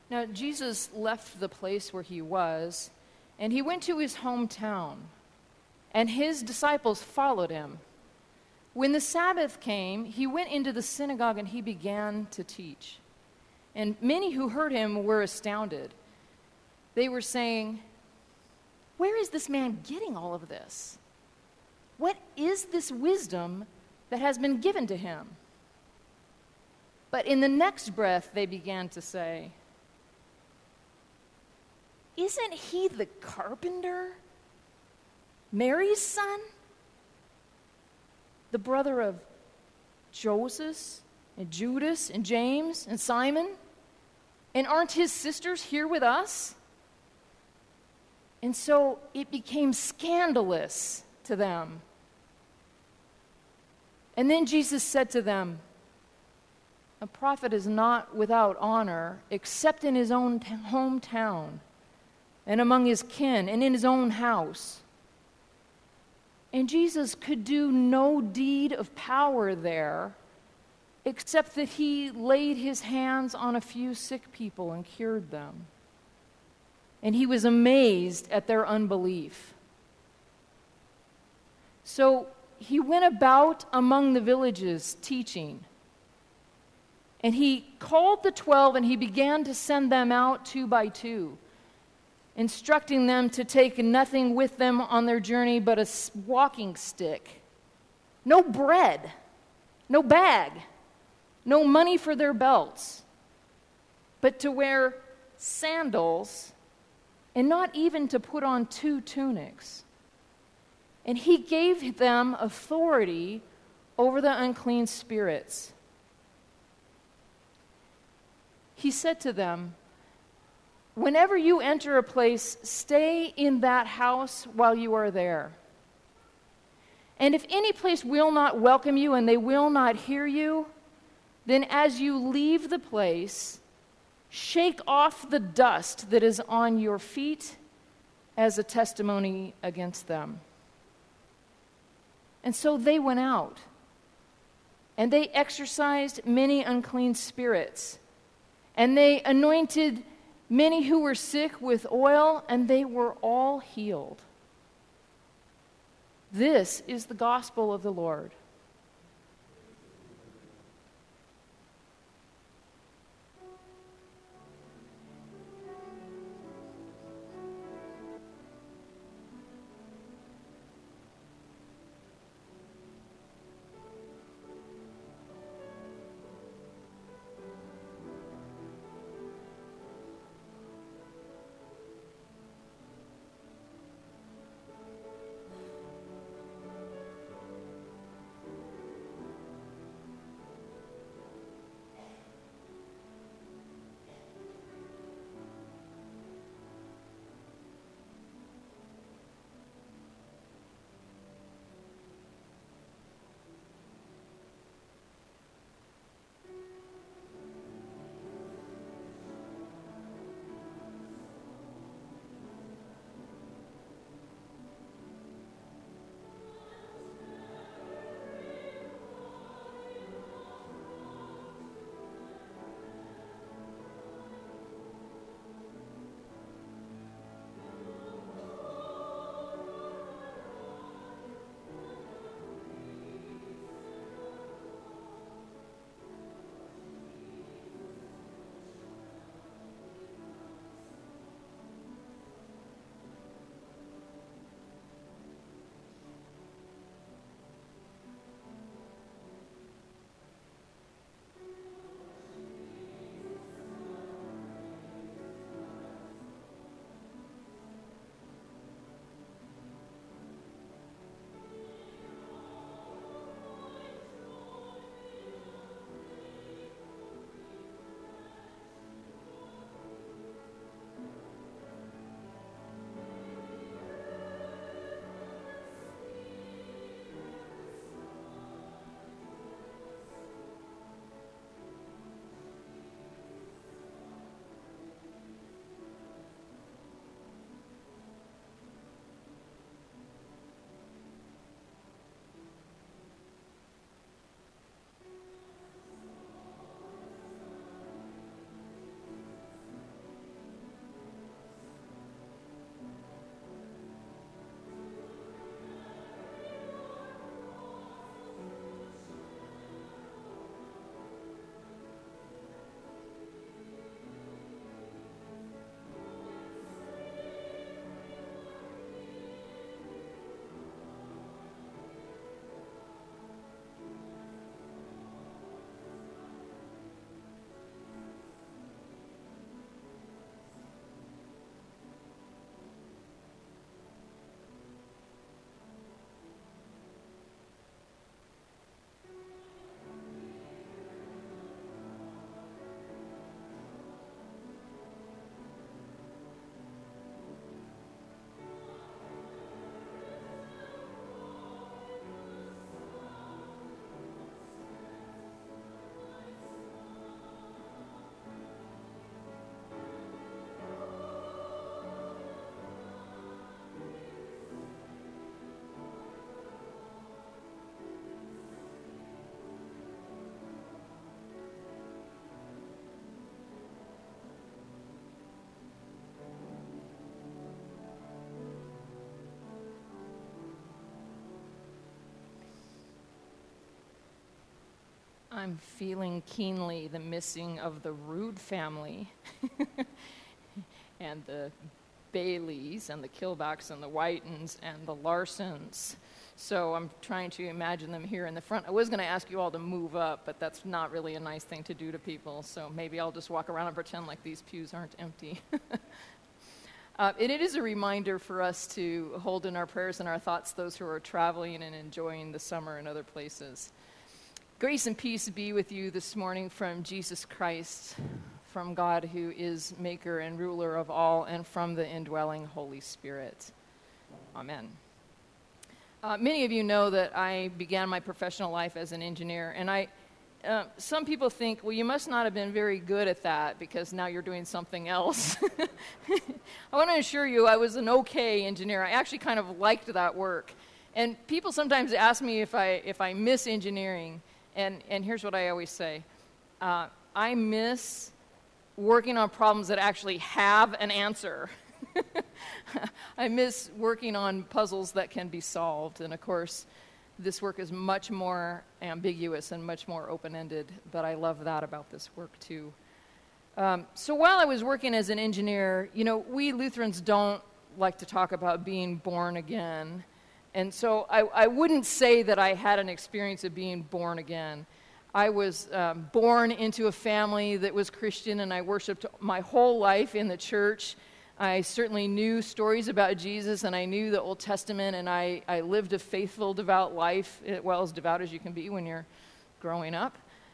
Now, Jesus left the place where he was, and he went to his hometown, and his disciples followed him. When the Sabbath came, he went into the synagogue and he began to teach. And many who heard him were astounded. They were saying, "Where is this man getting all of this? What is this wisdom that has been given to him?" But in the next breath, they began to say, "Isn't he the carpenter, Mary's son? The brother of Joseph and Judas and James and Simon? And aren't his sisters here with us?" And so it became scandalous to them. And then Jesus said to them, "A prophet is not without honor except in his own hometown and among his kin and in his own house." And Jesus could do no deed of power there except that he laid his hands on a few sick people and cured them. And he was amazed at their unbelief. So he went about among the villages teaching. And he called the 12 and he began to send them out 2 by 2, instructing them to take nothing with them on their journey but a walking stick, no bread, no bag, no money for their belts, but to wear sandals and not even to put on 2 tunics. And he gave them authority over the unclean spirits. He said to them, "Whenever you enter a place, stay in that house while you are there. And if any place will not welcome you and they will not hear you, then as you leave the place, shake off the dust that is on your feet as a testimony against them." And so they went out, and they exorcised many unclean spirits, and they anointed many who were sick with oil, and they were all healed. This is the gospel of the Lord. I'm feeling keenly the missing of the Rood family and the Baileys and the Kilbacks and the Whitens and the Larsons. So I'm trying to imagine them here in the front. I was going to ask you all to move up, but that's not really a nice thing to do to people. So maybe I'll just walk around and pretend like these pews aren't empty. And it is a reminder for us to hold in our prayers and our thoughts those who are traveling and enjoying the summer in other places. Grace and peace be with you this morning from Jesus Christ, from God who is maker and ruler of all, and from the indwelling Holy Spirit. Amen. Many of you know that I began my professional life as an engineer, and some people think, well, you must not have been very good at that because now you're doing something else. I want to assure you I was an okay engineer. I actually kind of liked that work. And people sometimes ask me if I miss engineering, and here's what I always say. I miss working on problems that actually have an answer. I miss working on puzzles that can be solved. And of course, this work is much more ambiguous and much more open-ended, but I love that about this work too. So while I was working as an engineer, we Lutherans don't like to talk about being born again. And so I wouldn't say that I had an experience of being born again. I was born into a family that was Christian, and I worshiped my whole life in the church. I certainly knew stories about Jesus, and I knew the Old Testament, and I lived a faithful, devout life, well, as devout as you can be when you're growing up.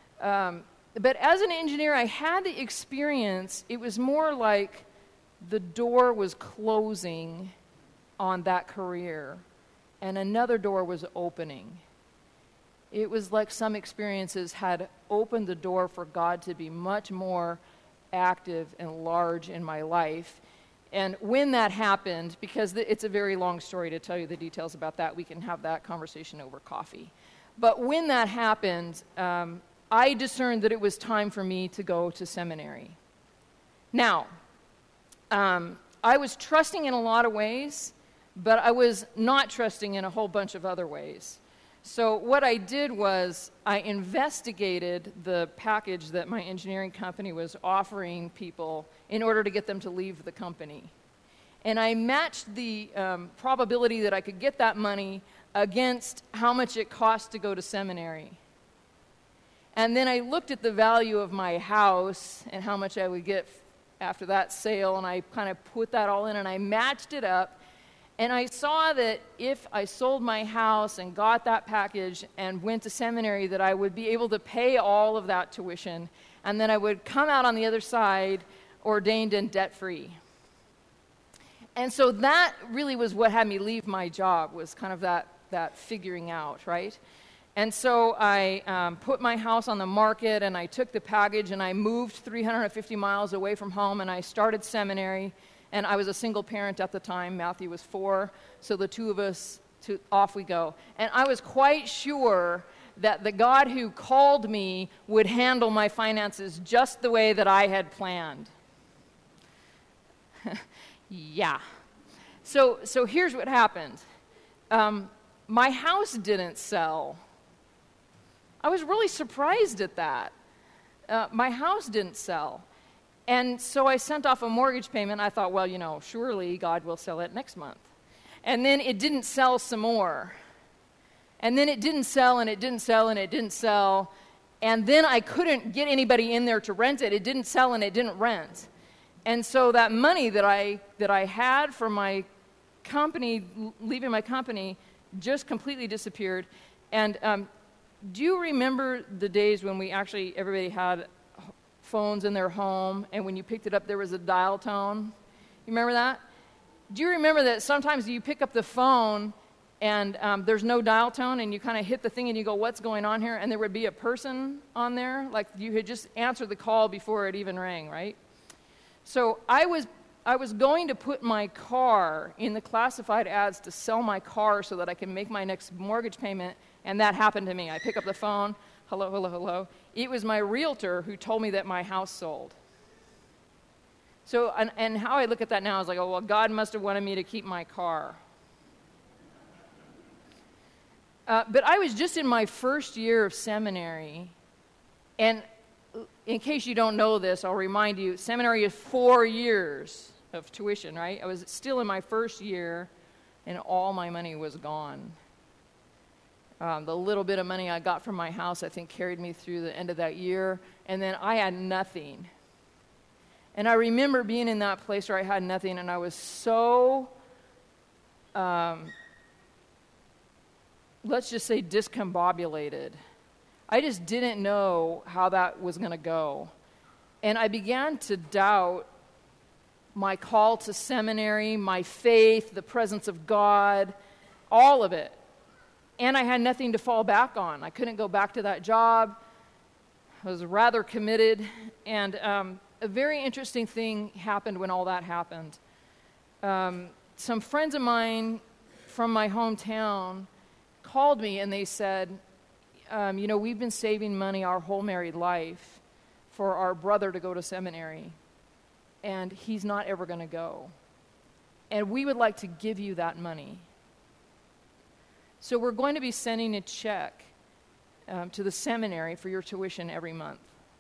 But as an engineer, I had the experience, it was more like the door was closing on that career, and another door was opening. It was like some experiences had opened the door for God to be much more active and large in my life. And when that happened, because it's a very long story to tell you the details about that, we can have that conversation over coffee. But when that happened, I discerned that it was time for me to go to seminary. Now, I was trusting in a lot of ways, but I was not trusting in a whole bunch of other ways. So what I did was I investigated the package that my engineering company was offering people in order to get them to leave the company. And I matched the probability that I could get that money against how much it cost to go to seminary. And then I looked at the value of my house and how much I would get after that sale, and I kind of put that all in, and I matched it up. And I saw that if I sold my house and got that package and went to seminary, that I would be able to pay all of that tuition, and then I would come out on the other side ordained and debt-free. And so that really was what had me leave my job, was kind of that figuring out, right? And so I put my house on the market, and I took the package, and I moved 350 miles away from home, and I started seminary. And I was a single parent at the time. Matthew was 4, so the two of us, off we go. And I was quite sure that the God who called me would handle my finances just the way that I had planned. Yeah. So here's what happened. My house didn't sell. I was really surprised at that. My house didn't sell. And so I sent off a mortgage payment. I thought, well, surely God will sell it next month. And then it didn't sell some more. And then it didn't sell, and it didn't sell, and it didn't sell. And then I couldn't get anybody in there to rent it. It didn't sell, and it didn't rent. And so that money that I had from my company, leaving my company, just completely disappeared. And do you remember the days when everybody had phones in their home, and when you picked it up, there was a dial tone? You remember that? Do you remember that sometimes you pick up the phone and there's no dial tone, and you kind of hit the thing and you go, what's going on here? And there would be a person on there, like you had just answered the call before it even rang, right? So I was going to put my car in the classified ads to sell my car so that I can make my next mortgage payment, and that happened to me. I pick up the phone, hello, hello, hello. It was my realtor who told me that my house sold. So, and how I look at that now is like, oh, well, God must have wanted me to keep my car. But I was just in my first year of seminary, And in case you don't know this, I'll remind you, seminary is 4 years of tuition, right? I was still in my first year, and all my money was gone. The little bit of money I got from my house, I think, carried me through the end of that year, and then I had nothing. And I remember being in that place where I had nothing, and I was so, let's just say, discombobulated. I just didn't know how that was going to go. And I began to doubt my call to seminary, my faith, the presence of God, all of it. And I had nothing to fall back on. I couldn't go back to that job. I was rather committed. And a very interesting thing happened when all that happened. Some friends of mine from my hometown called me and they said, we've been saving money our whole married life for our brother to go to seminary, and he's not ever going to go. And we would like to give you that money. So we're going to be sending a check to the seminary for your tuition every month.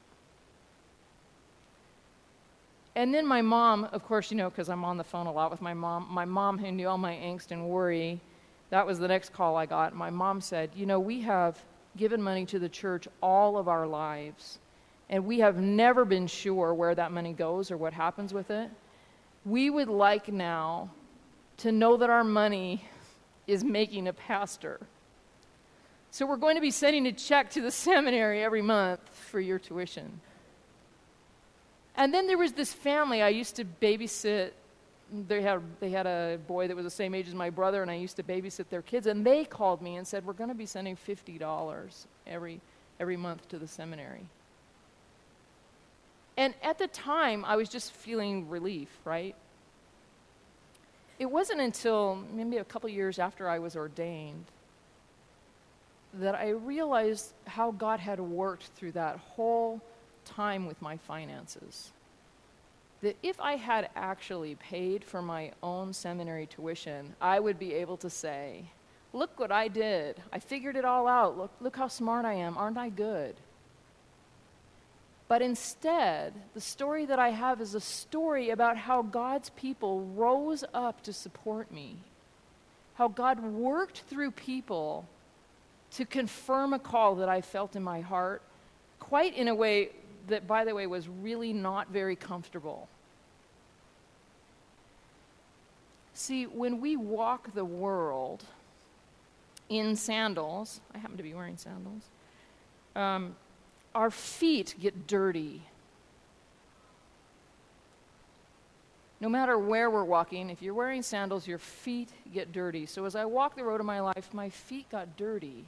And then my mom, of course, because I'm on the phone a lot with my mom who knew all my angst and worry, that was the next call I got. My mom said, we have given money to the church all of our lives, and we have never been sure where that money goes or what happens with it. We would like now to know that our money is making a pastor. So we're going to be sending a check to the seminary every month for your tuition. And then there was this family I used to babysit. They had a boy that was the same age as my brother, and I used to babysit their kids. And they called me and said, we're going to be sending $50 every month to the seminary. And at the time, I was just feeling relief, right? It wasn't until maybe a couple years after I was ordained that I realized how God had worked through that whole time with my finances. That if I had actually paid for my own seminary tuition, I would be able to say, look what I did. I figured it all out. Look how smart I am. Aren't I good? But instead, the story that I have is a story about how God's people rose up to support me. How God worked through people to confirm a call that I felt in my heart, quite in a way that, by the way, was really not very comfortable. See, when we walk the world in sandals, I happen to be wearing sandals, our feet get dirty. No matter where we're walking, if you're wearing sandals, your feet get dirty. So as I walked the road of my life, my feet got dirty.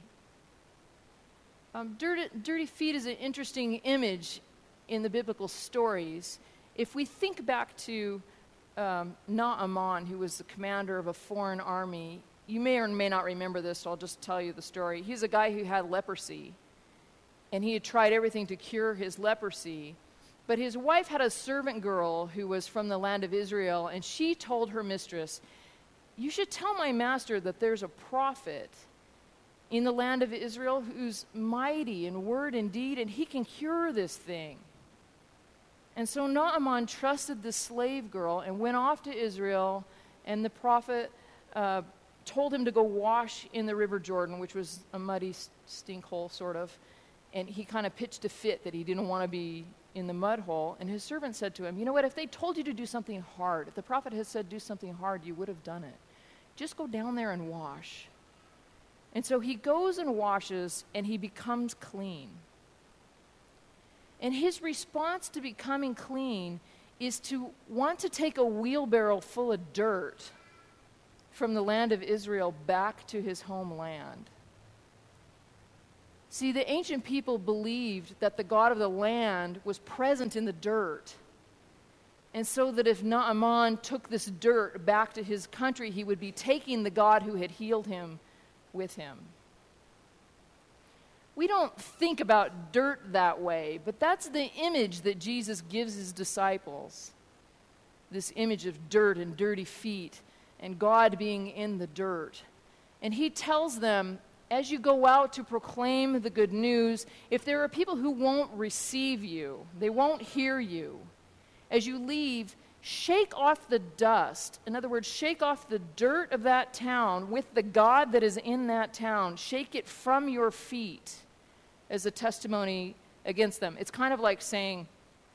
Dirty feet is an interesting image in the biblical stories. If we think back to Naaman, who was the commander of a foreign army, you may or may not remember this, so I'll just tell you the story. He's a guy who had leprosy, and he had tried everything to cure his leprosy. But his wife had a servant girl who was from the land of Israel, and she told her mistress, you should tell my master that there's a prophet in the land of Israel who's mighty in word and deed, and he can cure this thing. And so Naaman trusted the slave girl and went off to Israel, and the prophet told him to go wash in the River Jordan, which was a muddy stink hole, sort of. And he kind of pitched a fit that he didn't want to be in the mud hole. And his servant said to him, you know what, if they told you to do something hard, if the prophet had said do something hard, you would have done it. Just go down there and wash. And so he goes and washes, and he becomes clean. And his response to becoming clean is to want to take a wheelbarrow full of dirt from the land of Israel back to his homeland. See, the ancient people believed that the God of the land was present in the dirt. And so that if Naaman took this dirt back to his country, he would be taking the God who had healed him with him. We don't think about dirt that way, but that's the image that Jesus gives his disciples. This image of dirt and dirty feet and God being in the dirt. And he tells them, as you go out to proclaim the good news, if there are people who won't receive you, they won't hear you, as you leave, shake off the dust. In other words, shake off the dirt of that town with the God that is in that town. Shake it from your feet as a testimony against them. It's kind of like saying,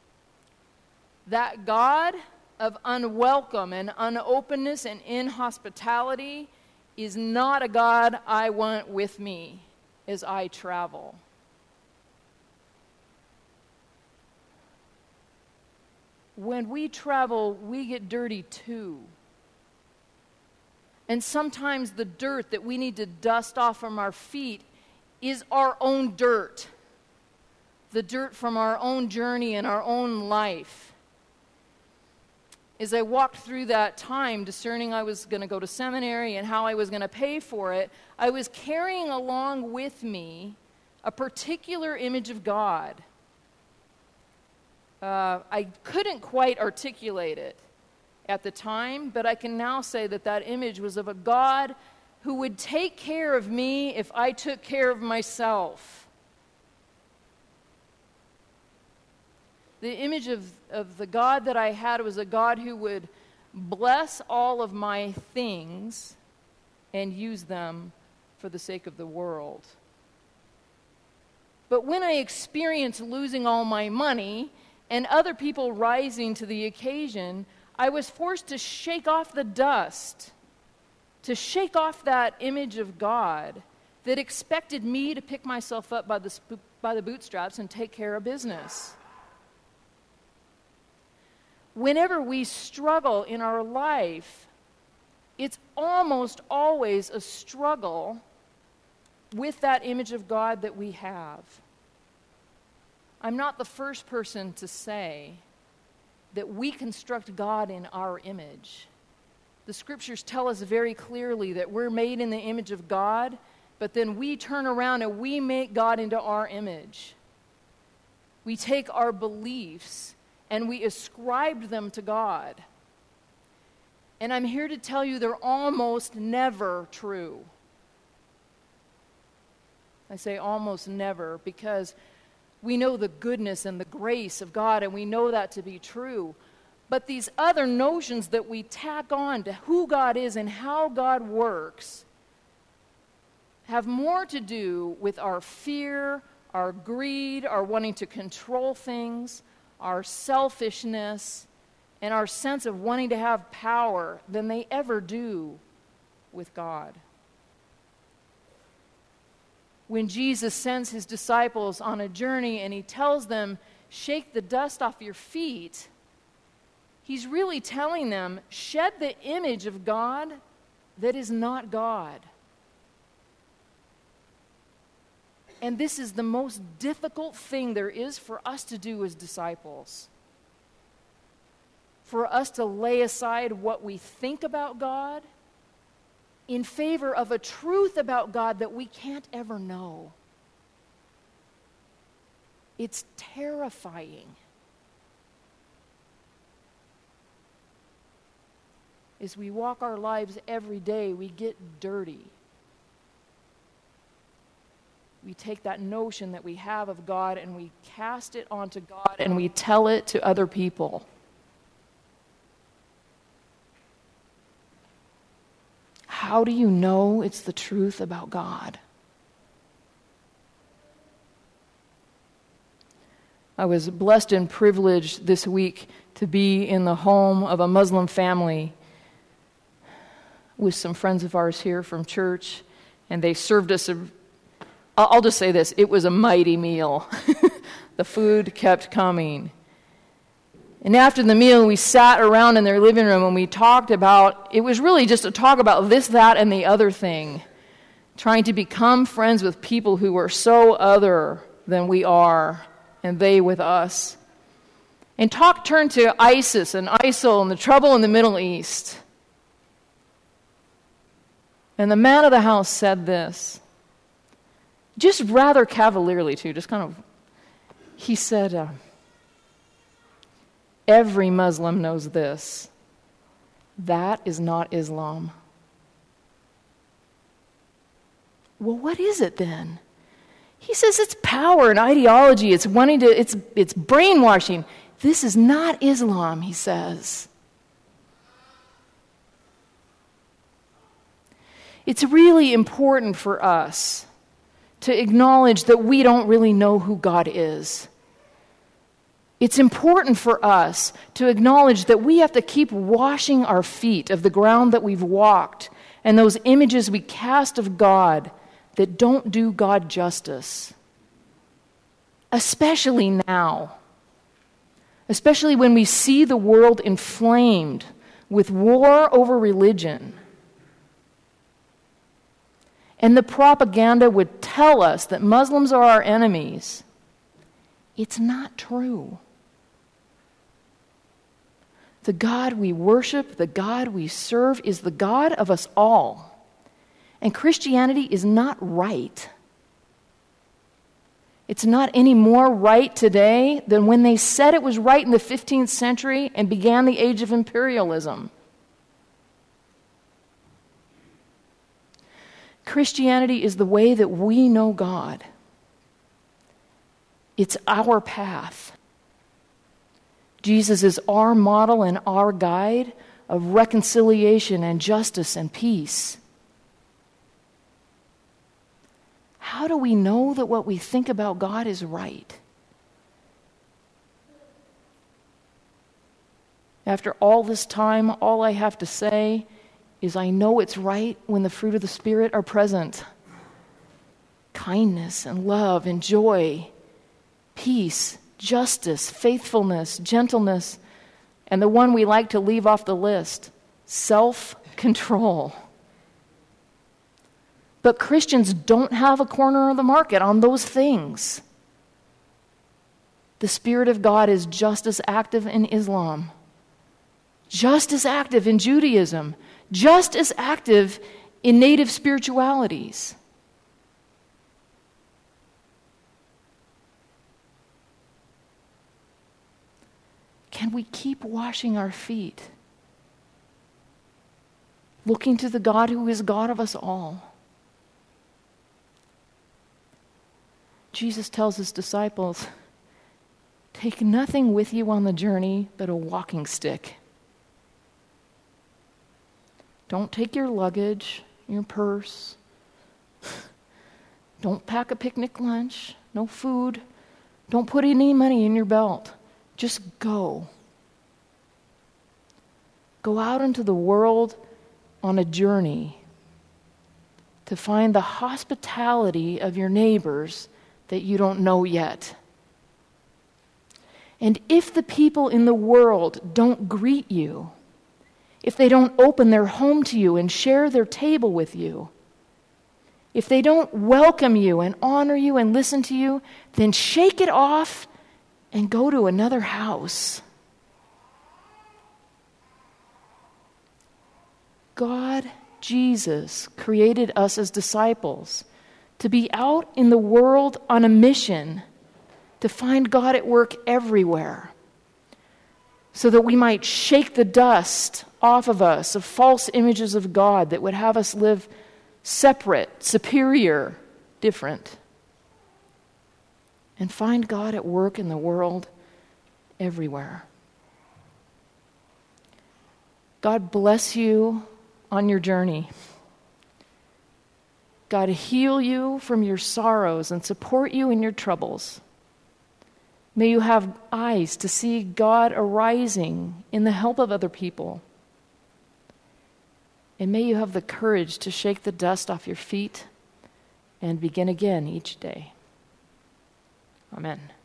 that God of unwelcome and unopenness and inhospitality is not a God I want with me as I travel. When we travel, we get dirty too. And sometimes the dirt that we need to dust off from our feet is our own dirt. The dirt from our own journey and our own life. As I walked through that time, discerning I was going to go to seminary and how I was going to pay for it, I was carrying along with me a particular image of God. I couldn't quite articulate it at the time, but I can now say that that image was of a God who would take care of me if I took care of myself. The image of the God that I had was a God who would bless all of my things and use them for the sake of the world. But when I experienced losing all my money and other people rising to the occasion, I was forced to shake off the dust, to shake off that image of God that expected me to pick myself up by the bootstraps and take care of business. Whenever we struggle in our life, it's almost always a struggle with that image of God that we have. I'm not the first person to say that we construct God in our image. The scriptures tell us very clearly that we're made in the image of God, but then we turn around and we make God into our image. We take our beliefs and we ascribed them to God. And I'm here to tell you they're almost never true. I say almost never because we know the goodness and the grace of God, and we know that to be true. But these other notions that we tack on to who God is and how God works have more to do with our fear, our greed, our wanting to control things, our selfishness, and our sense of wanting to have power than they ever do with God. When Jesus sends his disciples on a journey and he tells them, shake the dust off your feet, he's really telling them, shed the image of God that is not God. And this is the most difficult thing there is for us to do as disciples. For us to lay aside what we think about God in favor of a truth about God that we can't ever know. It's terrifying. As we walk our lives every day, we get dirty. We take that notion that we have of God and we cast it onto God and we tell it to other people. How do you know it's the truth about God? I was blessed and privileged this week to be in the home of a Muslim family with some friends of ours here from church, and they served us I'll just say this, it was a mighty meal. The food kept coming. And after the meal, we sat around in their living room and we talked about, it was really just a talk about this, that, and the other thing. Trying to become friends with people who were so other than we are, and they with us. And talk turned to ISIS and ISIL and the trouble in the Middle East. And the man of the house said this, just rather cavalierly too, just kind of, he said, every Muslim knows this. That is not Islam. Well, what is it then? He says it's power and ideology. It's brainwashing. This is not Islam, he says. It's really important for us to acknowledge that we don't really know who God is. It's important for us to acknowledge that we have to keep washing our feet of the ground that we've walked and those images we cast of God that don't do God justice. Especially now. Especially when we see the world inflamed with war over religion. And the propaganda would tell us that Muslims are our enemies. It's not true. The God we worship, the God we serve, is the God of us all. And Christianity is not right. It's not any more right today than when they said it was right in the 15th century and began the age of imperialism. Christianity is the way that we know God. It's our path. Jesus is our model and our guide of reconciliation and justice and peace. How do we know that what we think about God is right? After all this time, all I have to say is I know it's right when the fruit of the Spirit are present. Kindness and love and joy, peace, justice, faithfulness, gentleness, and the one we like to leave off the list, self-control. But Christians don't have a corner of the market on those things. The Spirit of God is just as active in Islam, just as active in Judaism, just as active in native spiritualities. Can we keep washing our feet, looking to the God who is God of us all? Jesus tells his disciples, take nothing with you on the journey but a walking stick. Don't take your luggage, your purse. Don't pack a picnic lunch, no food. Don't put any money in your belt. Just go. Go out into the world on a journey to find the hospitality of your neighbors that you don't know yet. And if the people in the world don't greet you, if they don't open their home to you and share their table with you, if they don't welcome you and honor you and listen to you, then shake it off and go to another house. God, Jesus, created us as disciples to be out in the world on a mission to find God at work everywhere, so that we might shake the dust off of us of false images of God that would have us live separate, superior, different, and find God at work in the world everywhere. God bless you on your journey. God heal you from your sorrows and support you in your troubles. May you have eyes to see God arising in the help of other people. And may you have the courage to shake the dust off your feet and begin again each day. Amen.